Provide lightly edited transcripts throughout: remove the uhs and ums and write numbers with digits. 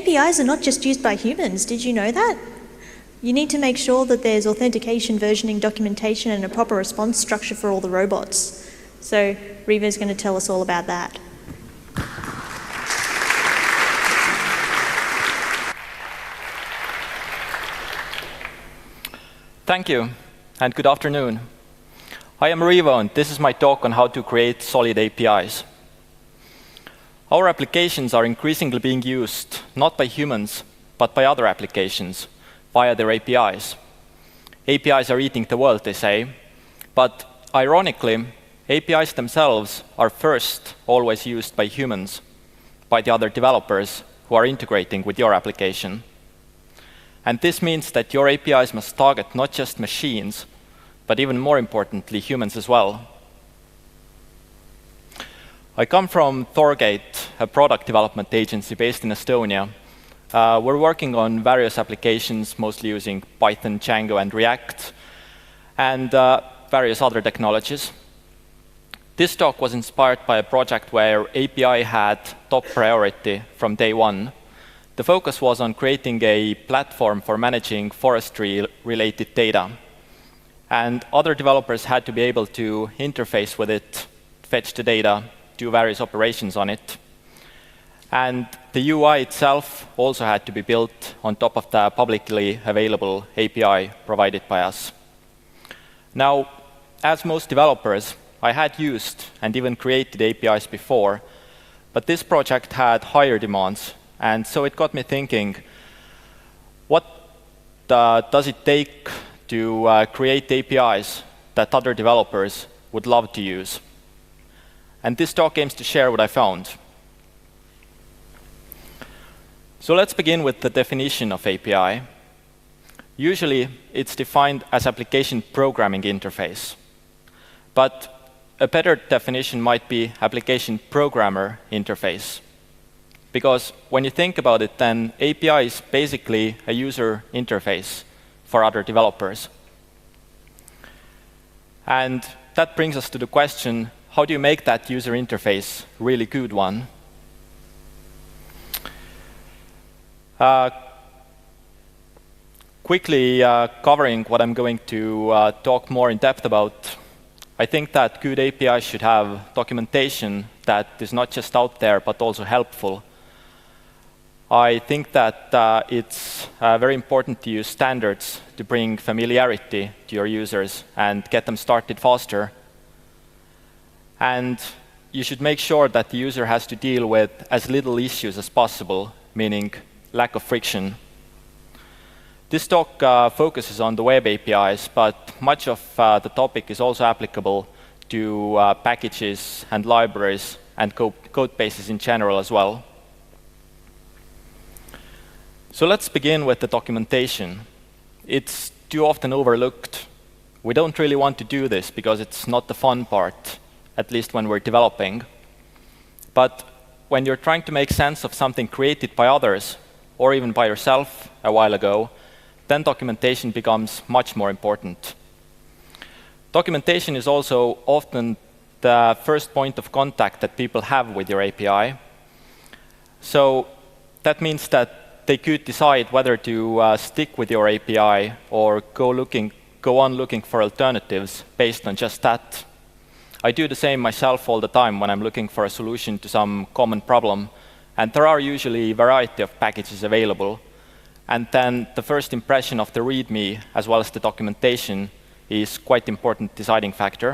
APIs are not just used by humans. Did you know that? You need to make sure that there's authentication, versioning, documentation, and a proper response structure for all the robots. So Riva's going to tell us all about that. Thank you, and good afternoon. I am Riva, and this is my talk on how to create solid APIs. Our applications are increasingly being used not by humans, but by other applications via their APIs. APIs are eating the world, they say, but ironically, APIs themselves are first always used by humans, by the other developers who are integrating with your application. And this means that your APIs must target not just machines, but even more importantly, humans as well. I come from Thorgate, a product development agency based in Estonia. We're working on various applications, mostly using Python, Django, and React, and various other technologies. This talk was inspired by a project where API had top priority from day one. The focus was on creating a platform for managing forestry-related data. And other developers had to be able to interface with it, fetch the data, do various operations on it. And the UI itself also had to be built on top of the publicly available API provided by us. Now, as most developers, I had used and even created APIs before, but this project had higher demands. And so it got me thinking, what does it take to create APIs that other developers would love to use? And this talk aims to share what I found. So let's begin with the definition of API. Usually, it's defined as application programming interface. But a better definition might be application programmer interface. Because when you think about it, then API is basically a user interface for other developers. And that brings us to the question, how do you make that user interface a really good one? Quickly covering what I'm going to talk more in depth about, I think that good APIs should have documentation that is not just out there, but also helpful. I think that it's very important to use standards to bring familiarity to your users and get them started faster. And you should make sure that the user has to deal with as little issues as possible, meaning lack of friction. This talk focuses on the web APIs, but much of the topic is also applicable to packages and libraries and code bases in general as well. So let's begin with the documentation. It's too often overlooked. We don't really want to do this because it's not the fun part, at least when we're developing. But when you're trying to make sense of something created by others, or even by yourself a while ago, then documentation becomes much more important. Documentation is also often the first point of contact that people have with your API. So that means that they could decide whether to stick with your API or go on looking for alternatives based on just that. I do the same myself all the time when I'm looking for a solution to some common problem, and there are usually a variety of packages available. And then the first impression of the README, as well as the documentation, is quite important deciding factor.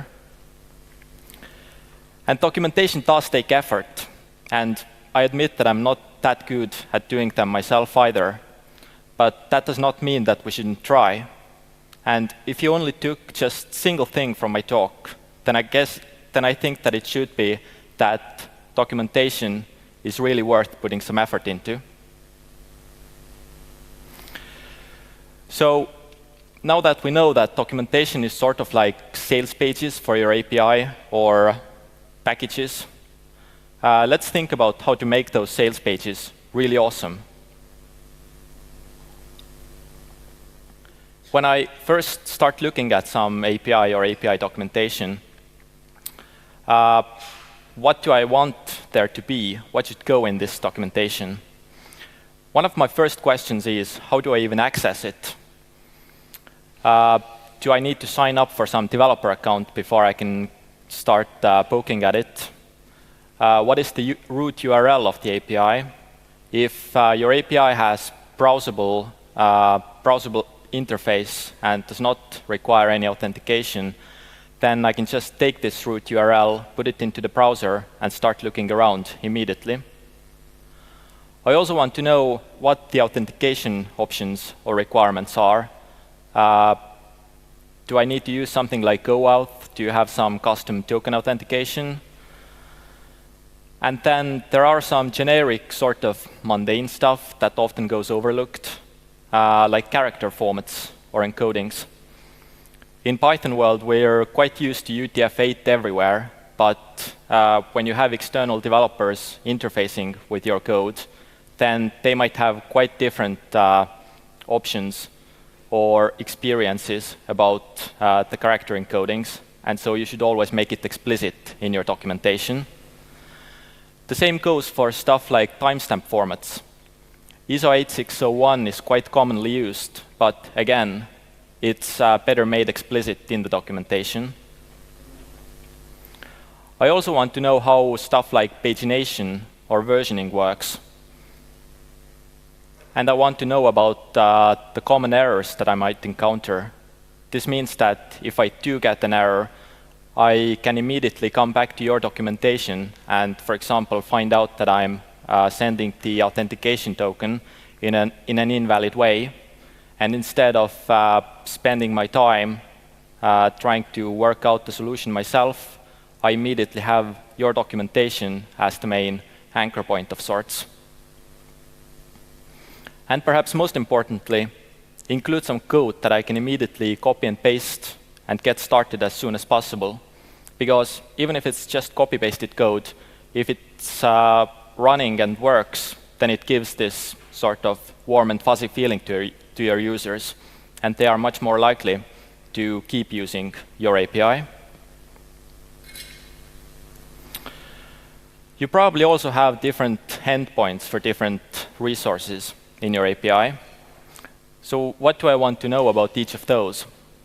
And documentation does take effort, and I admit that I'm not that good at doing them myself either, but that does not mean that we shouldn't try. And if you only took just a single thing from my talk, then I think that it should be that documentation is really worth putting some effort into. So now that we know that documentation is sort of like sales pages for your API or packages, let's think about how to make those sales pages really awesome. When I first start looking at some API or API documentation, what do I want there to be? What should go in this documentation? one of my first questions is, how do I even access it? Do I need to sign up for some developer account before I can start poking at it? What is the root URL of the API? If your API has browsable interface and does not require any authentication, then I can just take this root URL, put it into the browser, and start looking around immediately. I also want to know what the authentication options or requirements are. Do I need to use something like GoAuth? Do you have some custom token authentication? And then there are some generic sort of mundane stuff that often goes overlooked, like character formats or encodings. In Python world, we're quite used to UTF-8 everywhere, but when you have external developers interfacing with your code, then they might have quite different options or experiences about the character encodings, and so you should always make it explicit in your documentation. The same goes for stuff like timestamp formats. ISO 8601 is quite commonly used, but again, it's better made explicit in the documentation. I also want to know how stuff like pagination or versioning works. And I want to know about the common errors that I might encounter. This means that if I do get an error, I can immediately come back to your documentation and, for example, find out that I'm sending the authentication token in an invalid way. And instead of spending my time trying to work out the solution myself, I immediately have your documentation as the main anchor point of sorts. And perhaps most importantly, include some code that I can immediately copy and paste and get started as soon as possible. Because even if it's just copy-pasted code, if it's running and works, then it gives this sort of warm and fuzzy feeling to your users, and they are much more likely to keep using your API. You probably also have different endpoints for different resources in your API. So what do I want to know about each of those?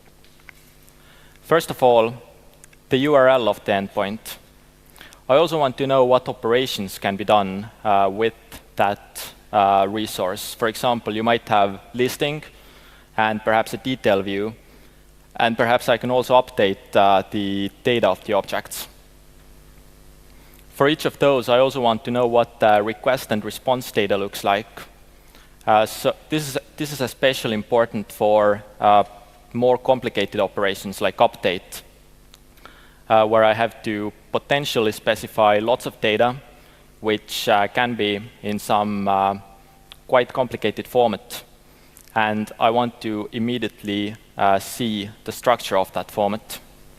First of all, the URL of the endpoint. I also want to know what operations can be done with that resource. For example, you might have listing and perhaps a detail view, and perhaps I can also update the data of the objects. For each of those, I also want to know what the request and response data looks like. So this is especially important for more complicated operations like update, where I have to potentially specify lots of data, which can be in some quite complicated format. And I want to immediately see the structure of that format.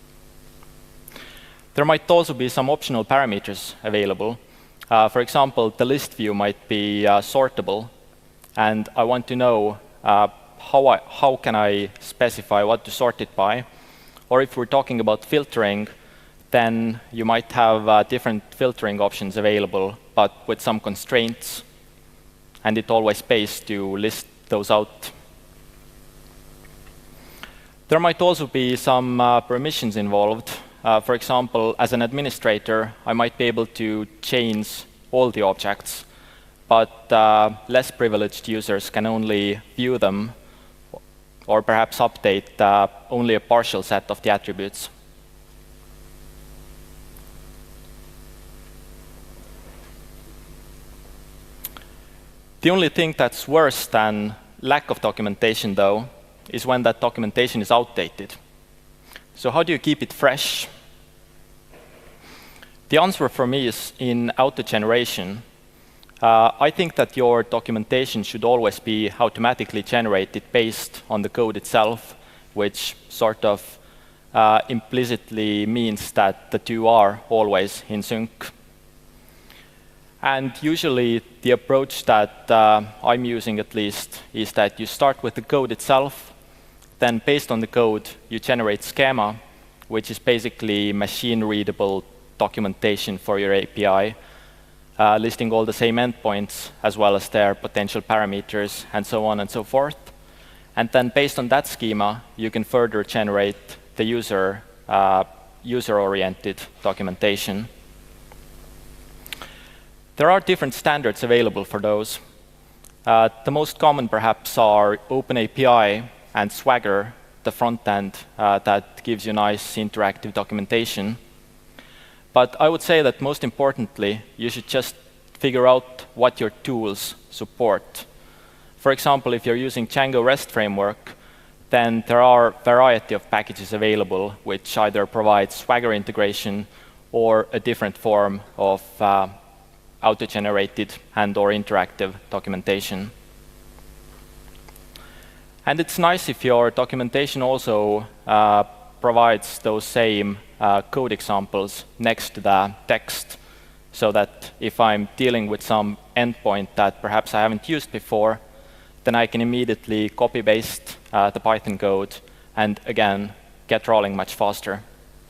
There might also be some optional parameters available. For example, the list view might be sortable, and I want to know how can I specify what to sort it by. Or if we're talking about filtering, then you might have different filtering options available, but with some constraints, and it always pays to list those out. There might also be some permissions involved. For example, as an administrator, I might be able to change all the objects, but less privileged users can only view them or perhaps update only a partial set of the attributes. The only thing that's worse than lack of documentation, though, is when that documentation is outdated. So how do you keep it fresh? The answer for me is in auto-generation. I think that your documentation should always be automatically generated based on the code itself, which sort of implicitly means that the two are always in sync. And usually the approach that I'm using, at least, is that you start with the code itself, then based on the code, you generate schema, which is basically machine-readable documentation for your API. listing all the same endpoints as well as their potential parameters and so on and so forth. And then based on that schema, you can further generate the user-oriented documentation. There are different standards available for those. The most common perhaps are OpenAPI and Swagger, the front end that gives you nice interactive documentation. But I would say that most importantly, you should just figure out what your tools support. For example, if you're using Django REST framework, then there are a variety of packages available which either provide Swagger integration or a different form of auto-generated and/or interactive documentation. And it's nice if your documentation also provides those same code examples next to the text, so that if I'm dealing with some endpoint that perhaps I haven't used before, then I can immediately copy-paste the Python code and, again, get rolling much faster.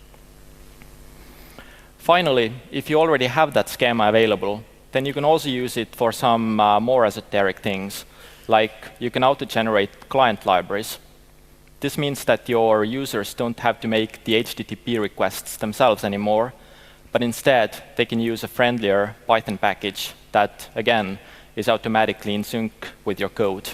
Finally, if you already have that schema available, then you can also use it for some more esoteric things, like you can auto-generate client libraries. This means that your users don't have to make the HTTP requests themselves anymore, but instead they can use a friendlier Python package that, again, is automatically in sync with your code.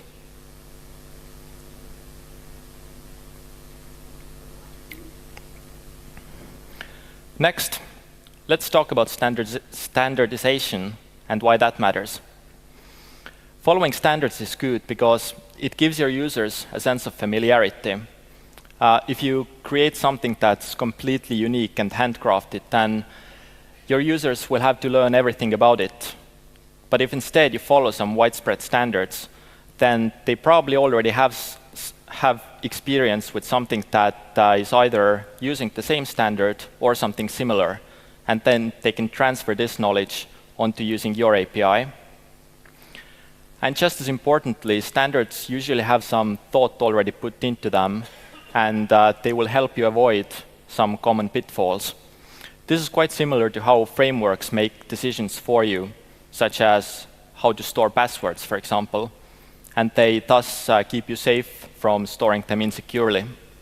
Next, let's talk about standardization and why that matters. Following standards is good because it gives your users a sense of familiarity. If you create something that's completely unique and handcrafted, then your users will have to learn everything about it. But if instead you follow some widespread standards, then they probably already have experience with something that is either using the same standard or something similar, and then they can transfer this knowledge onto using your API. And just as importantly, standards usually have some thought already put into them, and they will help you avoid some common pitfalls. This is quite similar to how frameworks make decisions for you, such as how to store passwords, for example, and they thus keep you safe from storing them insecurely.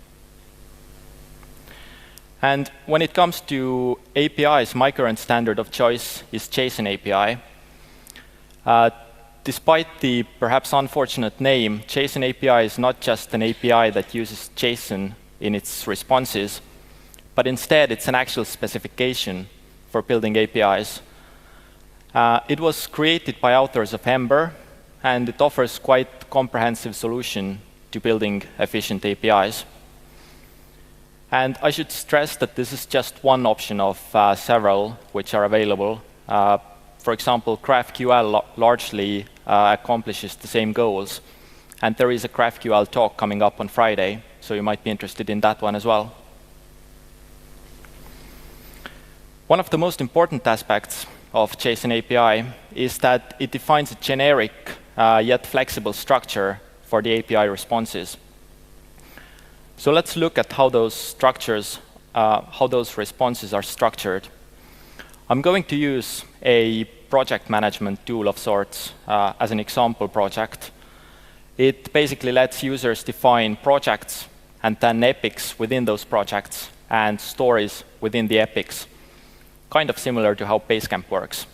And when it comes to APIs, my current standard of choice is JSON API. Despite the perhaps unfortunate name, JSON API is not just an API that uses JSON in its responses, but instead it's an actual specification for building APIs. It was created by authors of Ember, and it offers quite a comprehensive solution to building efficient APIs. And I should stress that this is just one option of several which are available. For example, GraphQL largely accomplishes the same goals. And there is a GraphQL talk coming up on Friday, so you might be interested in that one as well. One of the most important aspects of JSON API is that it defines a generic yet flexible structure for the API responses. So let's look at how those structures, how those responses are structured. I'm going to use a project management tool of sorts as an example project. It basically lets users define projects and then epics within those projects and stories within the epics, kind of similar to how Basecamp works.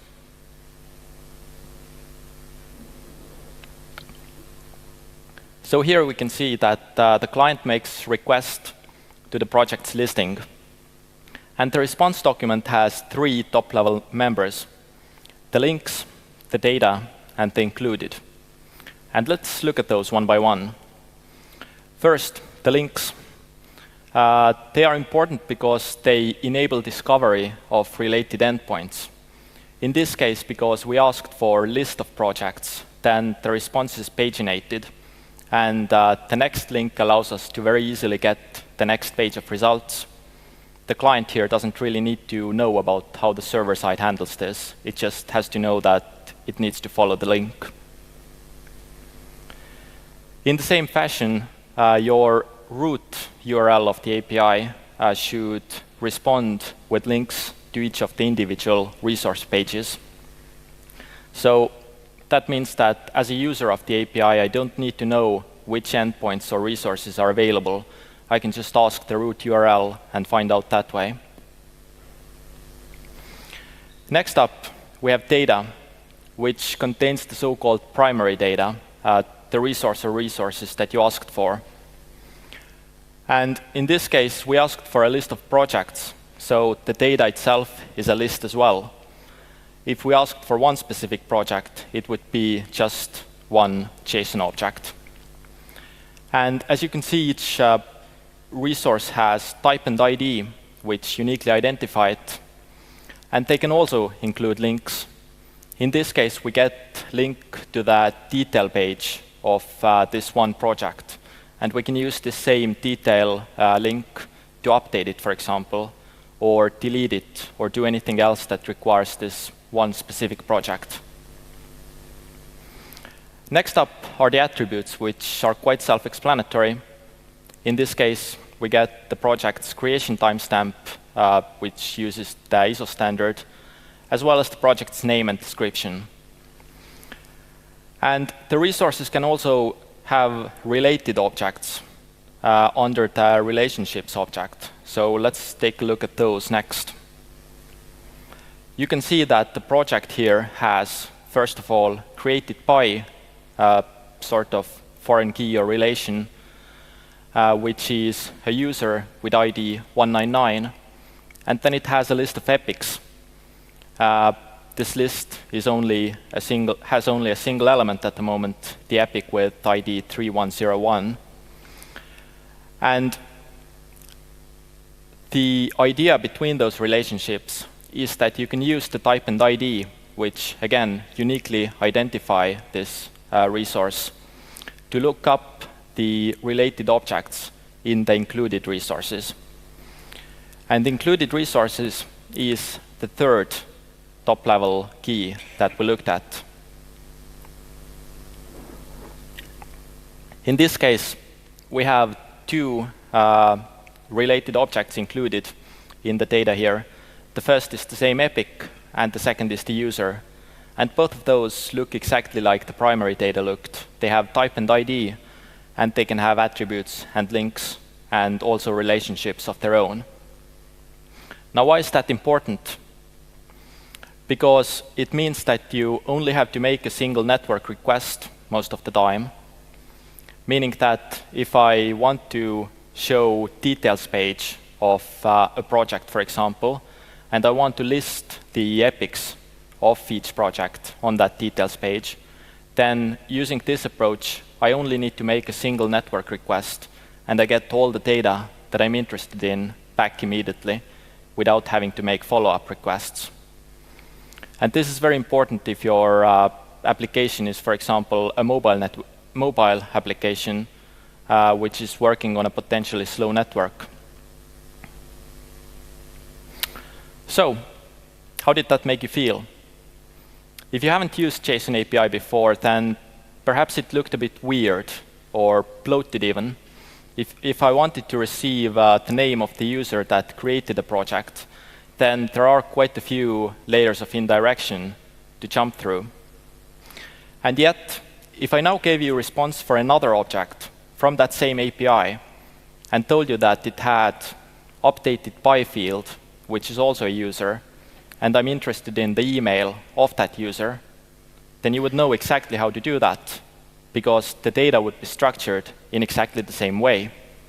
So here we can see that the client makes request to the project's listing. And the response document has 3 top-level members: the links, the data, and the included. And let's look at those one by one. First, the links. They are important because they enable discovery of related endpoints. In this case, because we asked for a list of projects, then the response is paginated. And the next link allows us to very easily get the next page of results. The client here doesn't really need to know about how the server side handles this. It just has to know that it needs to follow the link. In the same fashion, your root URL of the API should respond with links to each of the individual resource pages. So that means that as a user of the API, I don't need to know which endpoints or resources are available. I can just ask the root URL and find out that way. Next up, we have data, which contains the so-called primary data, the resource or resources that you asked for. And in this case, we asked for a list of projects, so the data itself is a list as well. If we asked for one specific project, it would be just one JSON object. And as you can see, each resource has type and ID, which uniquely identify it. And they can also include links. In this case, we get link to the detail page of this one project. And we can use the same detail link to update it, for example, or delete it, or do anything else that requires this one specific project. Next up are the attributes, which are quite self-explanatory. In this case, we get the project's creation timestamp, which uses the ISO standard, as well as the project's name and description. And the resources can also have related objects under the relationships object. So let's take a look at those next. You can see that the project here has, first of all, created by sort of foreign key or relation, which is a user with ID 199, and then it has a list of epics. This list is has only a single element at the moment, the epic with ID 3101. And the idea between those relationships is that you can use the type and ID, which again uniquely identify this resource, to look up the related objects in the included resources. And included resources is the third top-level key that we looked at. In this case, we have two related objects included in the data here. The first is the same epic, and the second is the user. And both of those look exactly like the primary data looked. They have type and ID, and they can have attributes and links, and also relationships of their own. Now, why is that important? Because it means that you only have to make a single network request most of the time, meaning that if I want to show details page of a project, for example, and I want to list the epics of each project on that details page, then using this approach, I only need to make a single network request, and I get all the data that I'm interested in back immediately without having to make follow-up requests. And this is very important if your application is, for example, a mobile application which is working on a potentially slow network. So, how did that make you feel? If you haven't used JSON API before, then perhaps it looked a bit weird or bloated even. If I wanted to receive the name of the user that created the project, then there are quite a few layers of indirection to jump through. And yet, if I now gave you a response for another object from that same API and told you that it had updated by field, which is also a user, and I'm interested in the email of that user, then you would know exactly how to do that, because the data would be structured in exactly the same way.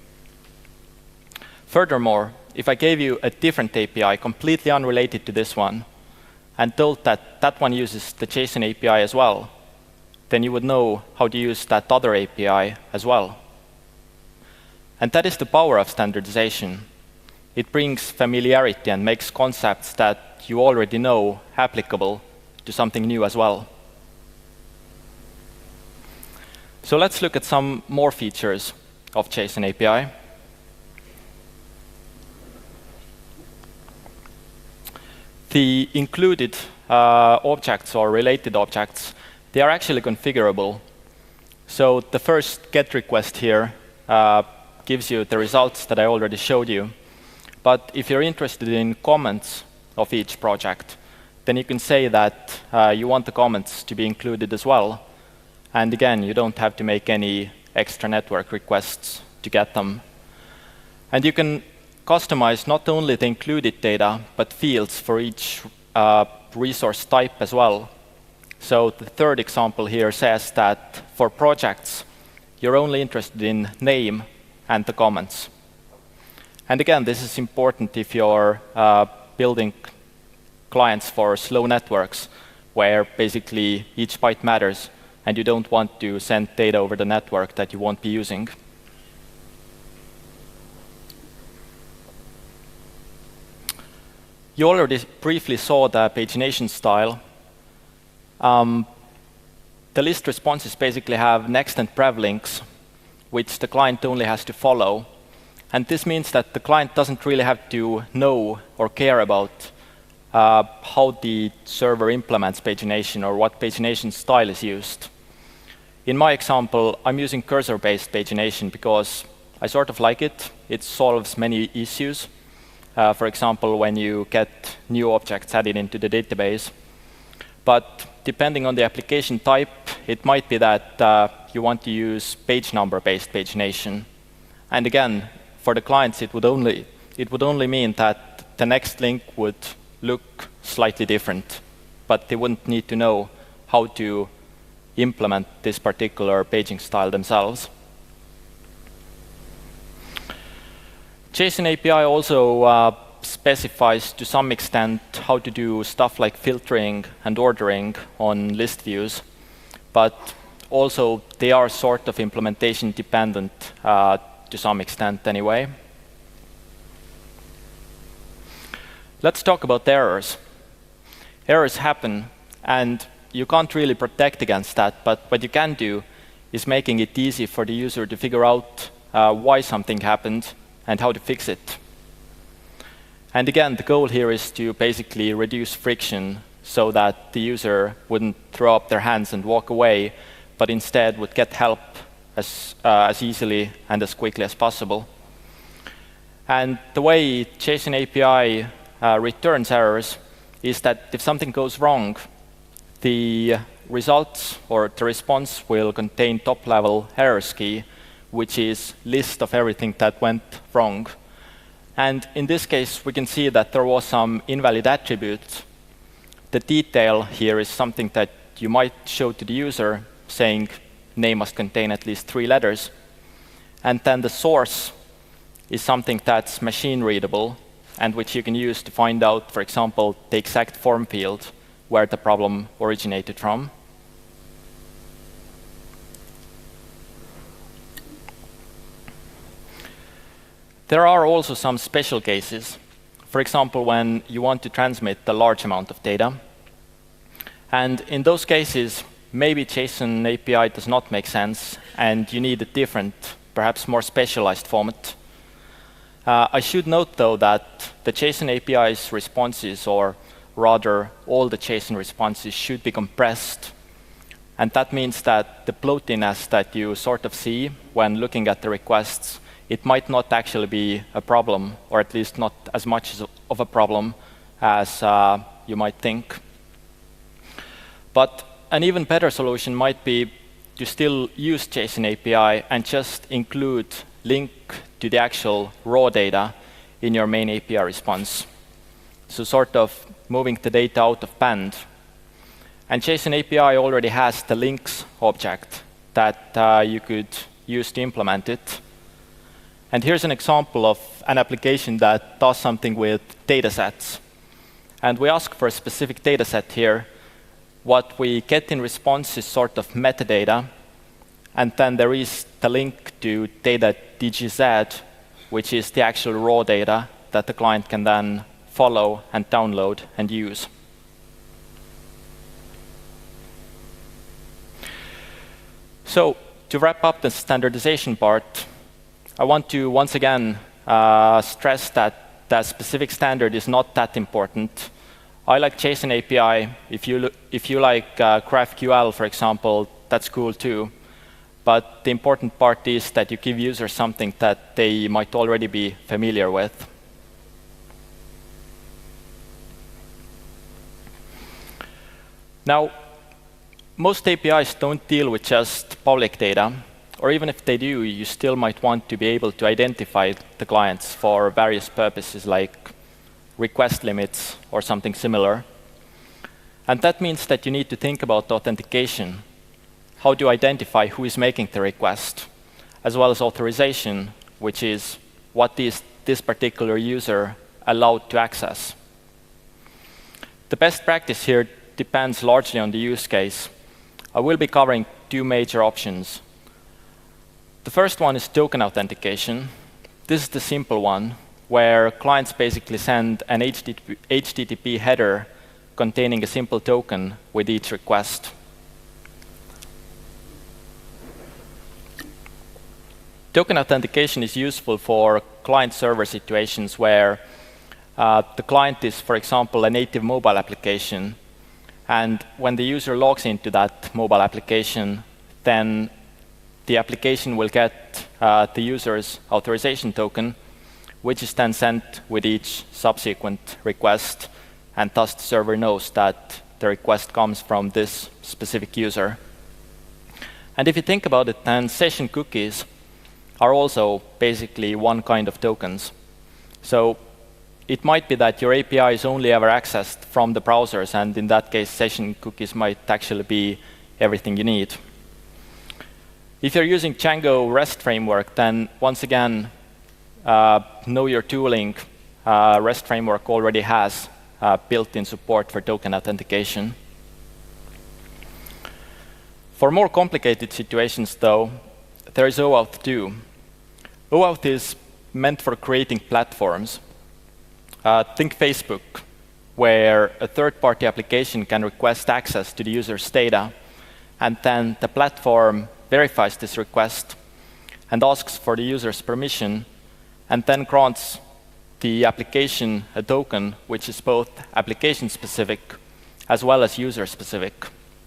Furthermore, if I gave you a different API completely unrelated to this one and told that that one uses the JSON API as well, then you would know how to use that other API as well. And that is the power of standardization. It brings familiarity and makes concepts that you already know applicable to something new as well. So let's look at some more features of JSON API. The included objects or related objects, they are actually configurable. So the first GET request here gives you the results that I already showed you. But if you're interested in comments of each project, then you can say that you want the comments to be included as well. And again, you don't have to make any extra network requests to get them. And you can customize not only the included data, but fields for each resource type as well. So the third example here says that for projects, you're only interested in name and the comments. And again, this is important if you're building clients for slow networks, where basically each byte matters, and you don't want to send data over the network that you won't be using. You already briefly saw the pagination style. The list responses basically have next and prev links, which the client only has to follow. And this means that the client doesn't really have to know or care about how the server implements pagination or what pagination style is used. In my example, I'm using cursor-based pagination because I sort of like it. It solves many issues. For example, when you get new objects added into the database. But depending on the application type, it might be that you want to use page number-based pagination. And again, for the clients, it would only mean that the next link would look slightly different, but they wouldn't need to know how to implement this particular paging style themselves. JSON API also specifies to some extent how to do stuff like filtering and ordering on list views, but also they are sort of implementation dependent to some extent anyway. Let's talk about errors. Errors happen, and you can't really protect against that, but what you can do is making it easy for the user to figure out why something happened and how to fix it. And again, the goal here is to basically reduce friction so that the user wouldn't throw up their hands and walk away, but instead would get help as easily and as quickly as possible. And the way JSON API returns errors is that if something goes wrong, the results or the response will contain top-level errors key, which is list of everything that went wrong. And in this case, we can see that there was some invalid attribute. The detail here is something that you might show to the user, saying name must contain at least 3 letters. And then the source is something that's machine readable and which you can use to find out, for example, the exact form field where the problem originated from. There are also some special cases. For example, when you want to transmit a large amount of data. And in those cases, maybe JSON API does not make sense, and you need a different, perhaps more specialized format. I should note, though, that the JSON API's responses, or rather all the JSON responses, should be compressed. And that means that the bloatiness that you sort of see when looking at the requests, it might not actually be a problem, or at least not as much of a problem as you might think. But an even better solution might be to still use JSON API and just include link to the actual raw data in your main API response. So sort of moving the data out of band. And JSON API already has the links object that you could use to implement it. And here's an example of an application that does something with datasets. And we ask for a specific dataset here. What we get in response is sort of metadata. And then there is the link to data.dgz, which is the actual raw data that the client can then follow and download and use. So to wrap up the standardization part, I want to once again stress that the specific standard is not that important. I like JSON API. If you like GraphQL, for example, that's cool too. But the important part is that you give users something that they might already be familiar with. Now, most APIs don't deal with just public data, or even if they do, you still might want to be able to identify the clients for various purposes like request limits or something similar. And that means that you need to think about authentication. How do you identify who is making the request, as well as authorization, which is what is this particular user allowed to access. The best practice here depends largely on the use case. I will be covering two major options. The first one is token authentication. This is the simple one, where clients basically send an HTTP header containing a simple token with each request. Token authentication is useful for client-server situations where the client is, for example, a native mobile application. And when the user logs into that mobile application, then the application will get the user's authorization token, which is then sent with each subsequent request. And thus, the server knows that the request comes from this specific user. And if you think about it, then session cookies are also basically one kind of tokens. So it might be that your API is only ever accessed from the browsers, and in that case, session cookies might actually be everything you need. If you're using Django REST framework, then once again, know your tooling. REST framework already has built-in support for token authentication. For more complicated situations, though, there is OAuth 2. OAuth is meant for creating platforms. Think Facebook, where a third-party application can request access to the user's data, and then the platform verifies this request and asks for the user's permission, and then grants the application a token which is both application-specific as well as user-specific.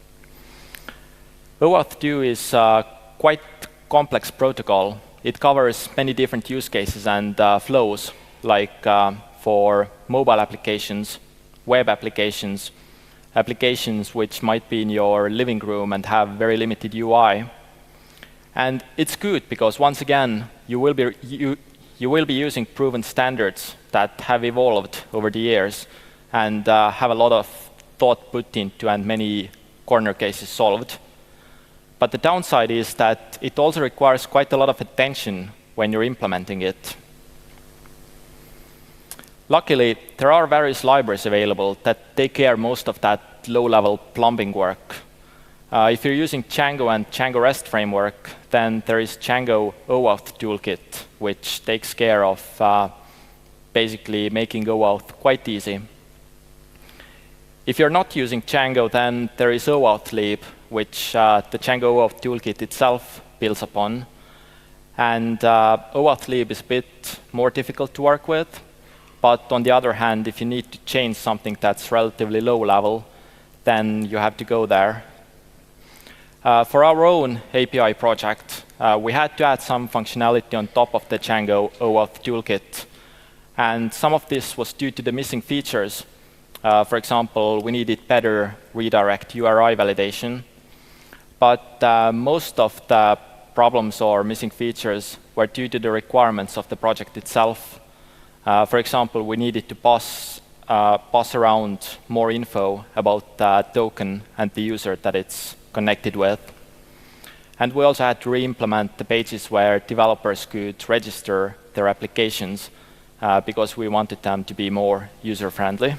OAuth 2 is a quite complex protocol. It covers many different use cases and flows, like for mobile applications, web applications, applications which might be in your living room and have very limited UI. And it's good because, once again, you will be using proven standards that have evolved over the years and have a lot of thought put into and many corner cases solved. But the downside is that it also requires quite a lot of attention when you're implementing it. Luckily, there are various libraries available that take care most of that low-level plumbing work. If you're using Django and Django REST framework, then there is Django OAuth toolkit, which takes care of basically making OAuth quite easy. If you're not using Django, then there is OAuth-lib, which the Django OAuth toolkit itself builds upon. And OAuth-lib is a bit more difficult to work with. But on the other hand, if you need to change something that's relatively low level, then you have to go there. For our own API project, we had to add some functionality on top of the Django OAuth toolkit. And some of this was due to the missing features. For example, we needed better redirect URI validation. But most of the problems or missing features were due to the requirements of the project itself. For example, we needed to pass around more info about the token and the user that it's connected with. And we also had to re-implement the pages where developers could register their applications because we wanted them to be more user-friendly.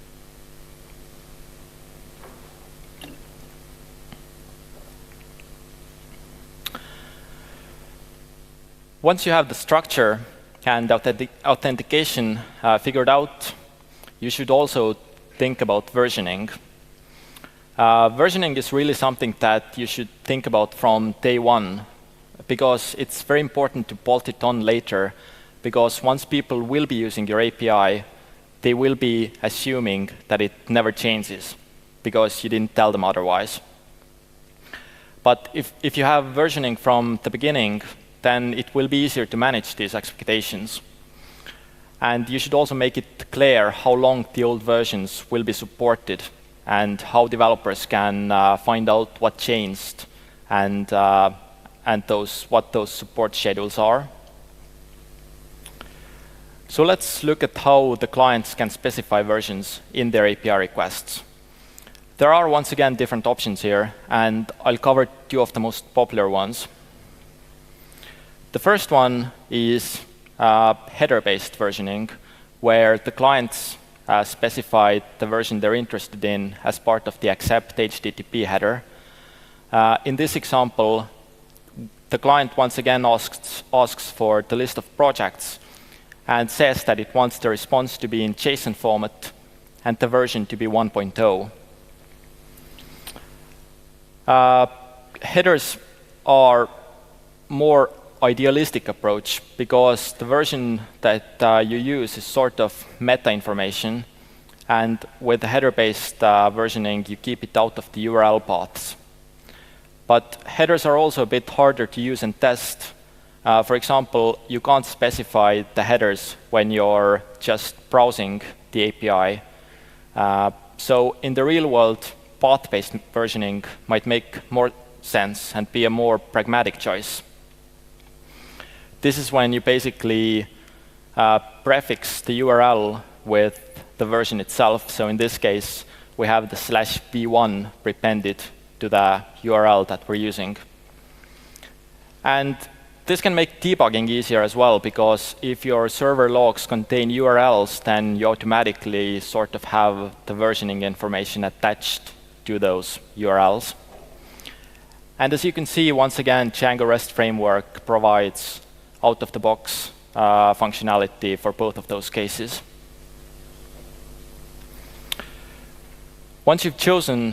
Once you have the structure and authentication figured out, you should also think about versioning. Versioning is really something that you should think about from day one, because it's very important to bolt it on later, because once people will be using your API, they will be assuming that it never changes, because you didn't tell them otherwise. But if you have versioning from the beginning, then it will be easier to manage these expectations. And you should also make it clear how long the old versions will be supported, and how developers can find out what changed and what those support schedules are. So let's look at how the clients can specify versions in their API requests. There are, once again, different options here, and I'll cover two of the most popular ones. The first one is header-based versioning, where the clients specify the version they're interested in as part of the accept HTTP header. In this example, the client once again asks for the list of projects and says that it wants the response to be in JSON format and the version to be 1.0. Headers are more idealistic approach because the version that you use is sort of meta information, and with the header-based versioning, you keep it out of the URL paths. But headers are also a bit harder to use and test. For example, you can't specify the headers when you're just browsing the API. So in the real world, path-based versioning might make more sense and be a more pragmatic choice. This is when you basically prefix the URL with the version itself. So in this case, we have the /v1 prepended to the URL that we're using. And this can make debugging easier as well, because if your server logs contain URLs, then you automatically sort of have the versioning information attached to those URLs. And as you can see, once again, Django REST framework provides out-of-the-box functionality for both of those cases. Once you've chosen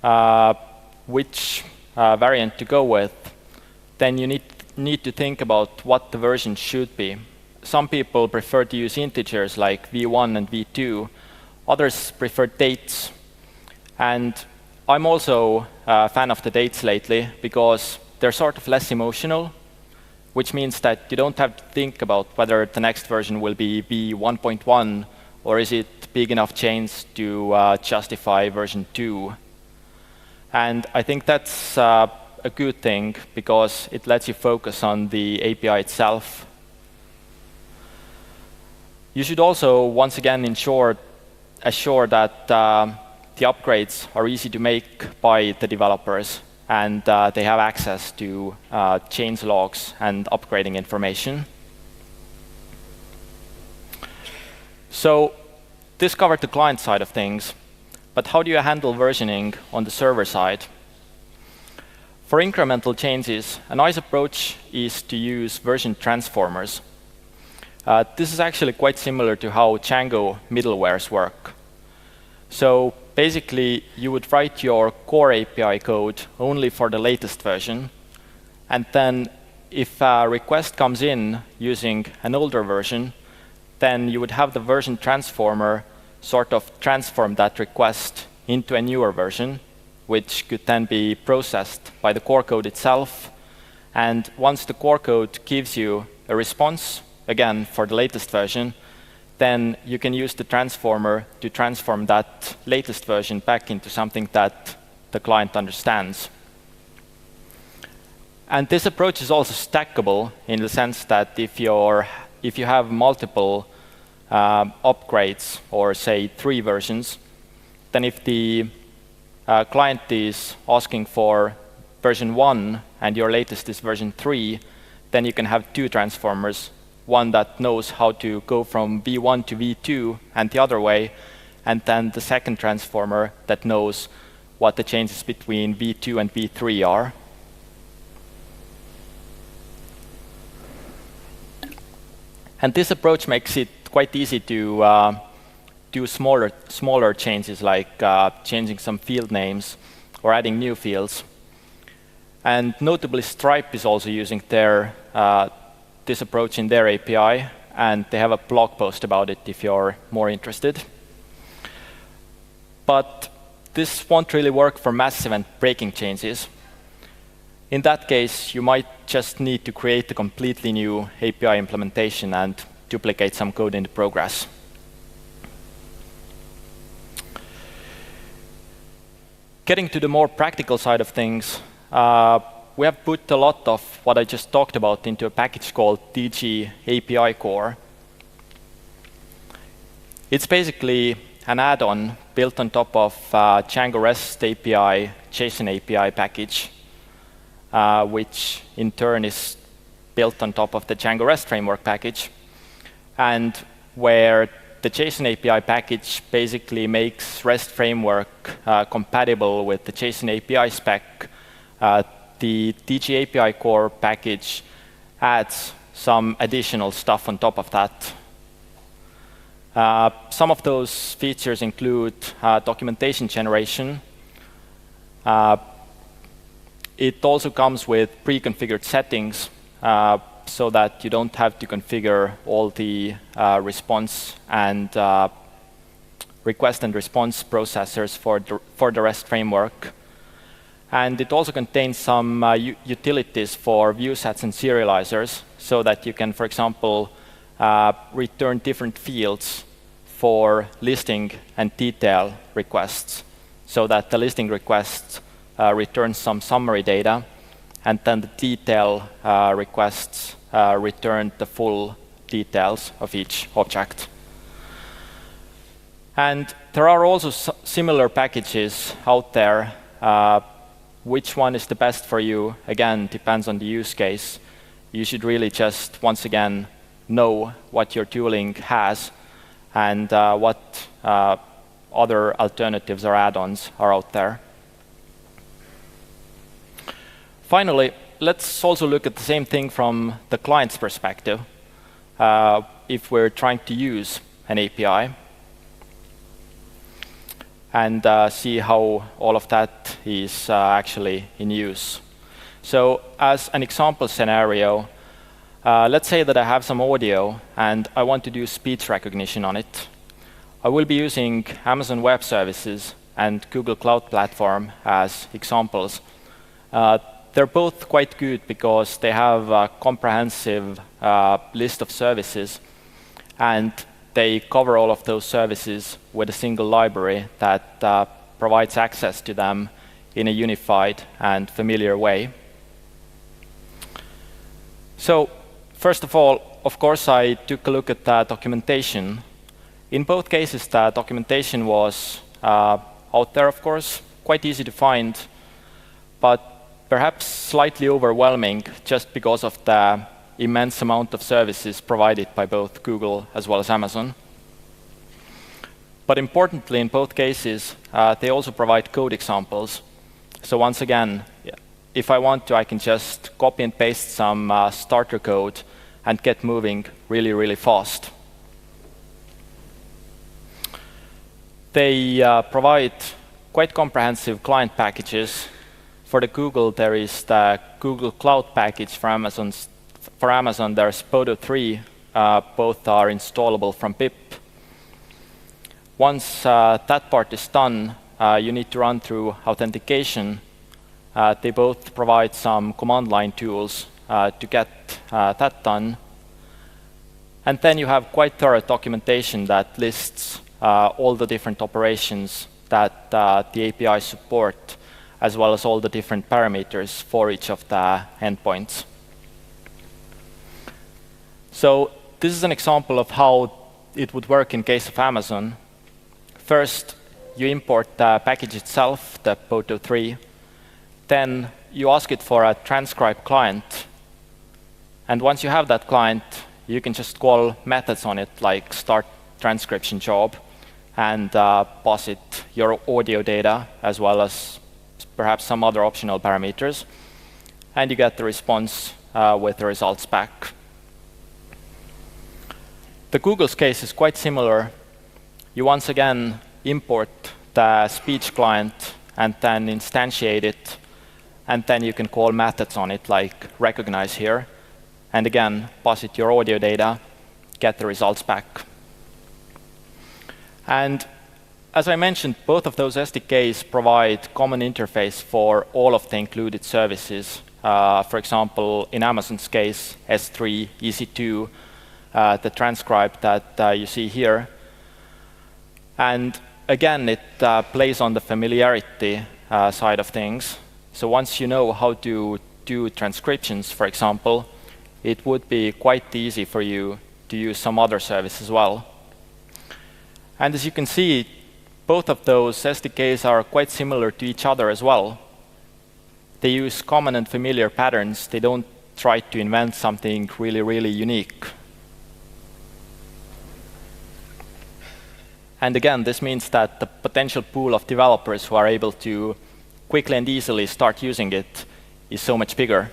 which variant to go with, then you need to think about what the version should be. Some people prefer to use integers like v1 and v2. Others prefer dates. And I'm also a fan of the dates lately because they're sort of less emotional, which means that you don't have to think about whether the next version will be v1.1 or is it big enough change to justify version 2. And I think that's a good thing because it lets you focus on the API itself. You should also, once again, assure that the upgrades are easy to make by the developers and they have access to change logs and upgrading information. So this covered the client side of things, but how do you handle versioning on the server side? For incremental changes, a nice approach is to use version transformers. This is actually quite similar to how Django middlewares work. So basically, you would write your core API code only for the latest version. And then if a request comes in using an older version, then you would have the version transformer sort of transform that request into a newer version, which could then be processed by the core code itself. And once the core code gives you a response, again, for the latest version, then you can use the transformer to transform that latest version back into something that the client understands. And this approach is also stackable in the sense that if you have multiple upgrades, or say 3 versions, then if the client is asking for version 1 and your latest is version 3, then you can have 2 transformers, one that knows how to go from v1 to v2 and the other way, and then the second transformer that knows what the changes between v2 and v3 are. And this approach makes it quite easy to do smaller changes, like changing some field names or adding new fields. And notably, Stripe is also using this approach in their API, and they have a blog post about it if you're more interested. But this won't really work for massive and breaking changes. In that case, you might just need to create a completely new API implementation and duplicate some code in the progress. Getting to the more practical side of things, we have put a lot of what I just talked about into a package called DG API Core. It's basically an add-on built on top of Django REST API, JSON API package, which in turn is built on top of the Django REST framework package, and where the JSON API package basically makes REST framework compatible with the JSON API spec. The DG API Core package adds some additional stuff on top of that. Some of those features include documentation generation. It also comes with pre-configured settings so that you don't have to configure all the response and request and response processors for the REST framework. And it also contains some utilities for view sets and serializers so that you can, for example, return different fields for listing and detail requests, so that the listing request returns some summary data, and then the detail requests return the full details of each object. And there are also similar packages out there. Which one is the best for you, again, depends on the use case. You should really just, once again, know what your tooling has and what other alternatives or add-ons are out there. Finally, let's also look at the same thing from the client's perspective if we're trying to use an API, and see how all of that is actually in use. So as an example scenario, let's say that I have some audio and I want to do speech recognition on it. I will be using Amazon Web Services and Google Cloud Platform as examples. They're both quite good because they have a comprehensive list of services, and they cover all of those services with a single library that provides access to them in a unified and familiar way. So first of all, of course, I took a look at the documentation. In both cases, the documentation was out there, of course, quite easy to find, but perhaps slightly overwhelming just because of the immense amount of services provided by both Google as well as Amazon. But importantly, in both cases, they also provide code examples. So once again, if I want to, I can just copy and paste some starter code and get moving really, really fast. They provide quite comprehensive client packages. For the Google, there is the Google Cloud package for Amazon. There's Poto 3. Both are installable from pip. Once that part is done, you need to run through authentication. They both provide some command line tools to get that done. And then you have quite thorough documentation that lists all the different operations that the API support, as well as all the different parameters for each of the endpoints. So this is an example of how it would work in case of Amazon. First, you import the package itself, the Poto 3. Then you ask it for a transcribe client. And once you have that client, you can just call methods on it, like start transcription job, and pass it your audio data, as well as perhaps some other optional parameters. And you get the response with the results back. The Google's case is quite similar. You once again import the speech client and then instantiate it, and then you can call methods on it, like recognize here, and again pass it your audio data, get the results back. And as I mentioned, both of those SDKs provide common interface for all of the included services. For example, in Amazon's case, S3, EC2, the transcribe that you see here. And again, it plays on the familiarity side of things. So once you know how to do transcriptions, for example, it would be quite easy for you to use some other service as well. And as you can see, both of those SDKs are quite similar to each other as well. They use common and familiar patterns. They don't try to invent something really, really unique. And again, this means that the potential pool of developers who are able to quickly and easily start using it is so much bigger.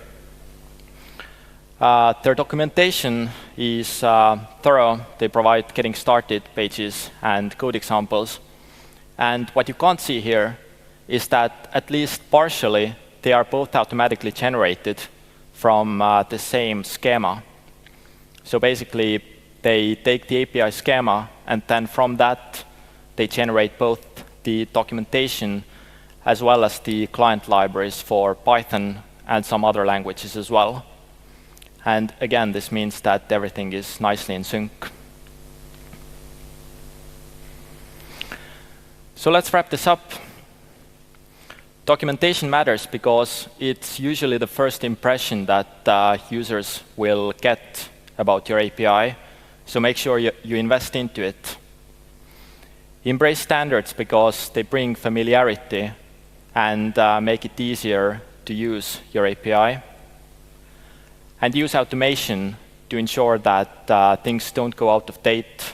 Their documentation is thorough. They provide getting started pages and code examples. And what you can't see here is that at least partially, they are both automatically generated from the same schema. So basically, they take the API schema, and then from that, they generate both the documentation as well as the client libraries for Python and some other languages as well. And again, this means that everything is nicely in sync. So let's wrap this up. Documentation matters because it's usually the first impression that users will get about your API. So make sure you invest into it. Embrace standards because they bring familiarity and make it easier to use your API. And use automation to ensure that things don't go out of date.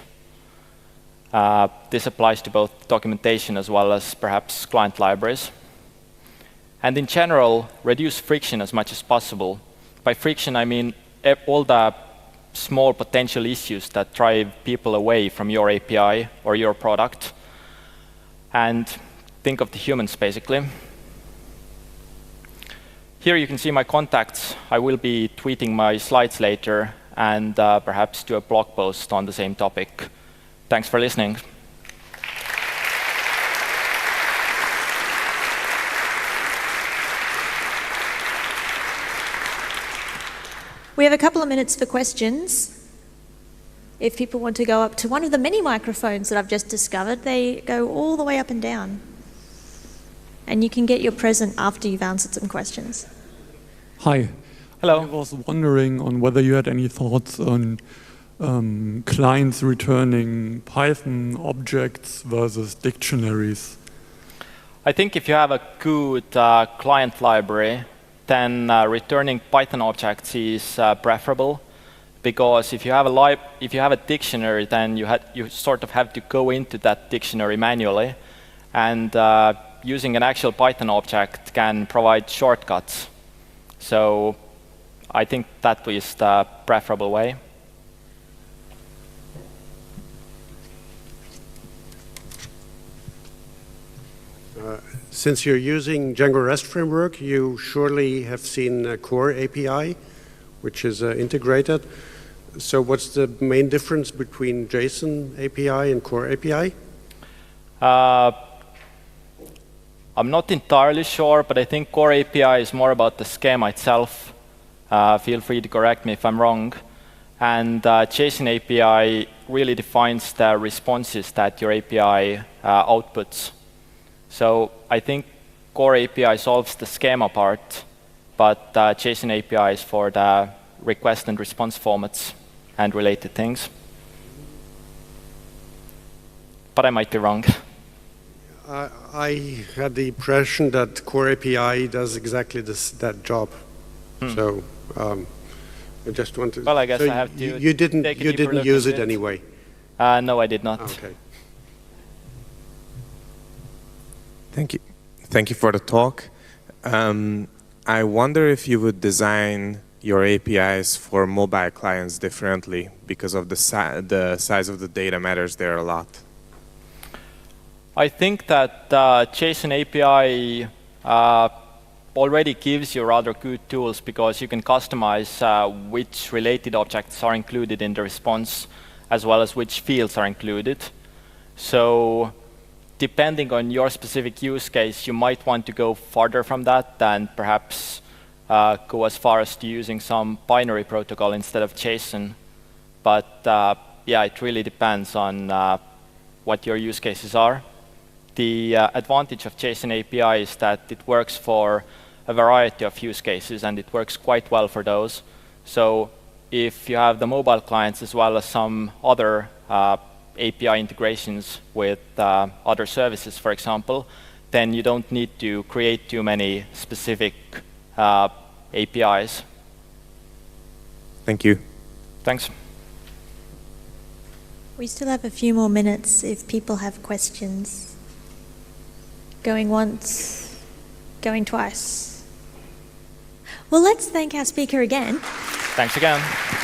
This applies to both documentation as well as perhaps client libraries. And in general, reduce friction as much as possible. By friction, I mean all the small potential issues that drive people away from your API or your product. And think of the humans, basically. Here you can see my contacts. I will be tweeting my slides later and perhaps do a blog post on the same topic. Thanks for listening. We have a couple of minutes for questions. If people want to go up to one of the many microphones that I've just discovered, they go all the way up and down. And you can get your present after you've answered some questions. Hi. Hello. I was wondering on whether you had any thoughts on clients returning Python objects versus dictionaries. I think if you have a good client library, then returning Python objects is preferable, because if you have a dictionary, then you sort of have to go into that dictionary manually, and using an actual Python object can provide shortcuts. So I think that is the preferable way. Since you're using Django REST framework, you surely have seen Core API, which is integrated. So what's the main difference between JSON API and Core API? I'm not entirely sure, but I think Core API is more about the schema itself. Feel free to correct me if I'm wrong. And JSON API really defines the responses that your API outputs. So I think Core API solves the schema part, but JSON API is for the request and response formats and related things. But I might be wrong. I had the impression that Core API does exactly that job. So I just wanted. Well, I guess so I have to. You didn't use it anyway. No, I did not. Okay. Thank you. Thank you for the talk. I wonder if you would design your APIs for mobile clients differently, because of the size of the data matters there a lot. I think that JSON API already gives you rather good tools, because you can customize which related objects are included in the response, as well as which fields are included. So depending on your specific use case, you might want to go farther from that and perhaps go as far as to using some binary protocol instead of JSON. But yeah, it really depends on what your use cases are. The advantage of JSON API is that it works for a variety of use cases, and it works quite well for those. So if you have the mobile clients as well as some other API integrations with other services, for example, then you don't need to create too many specific APIs. Thank you. Thanks. We still have a few more minutes if people have questions. Going once, going twice. Well, let's thank our speaker again. Thanks again.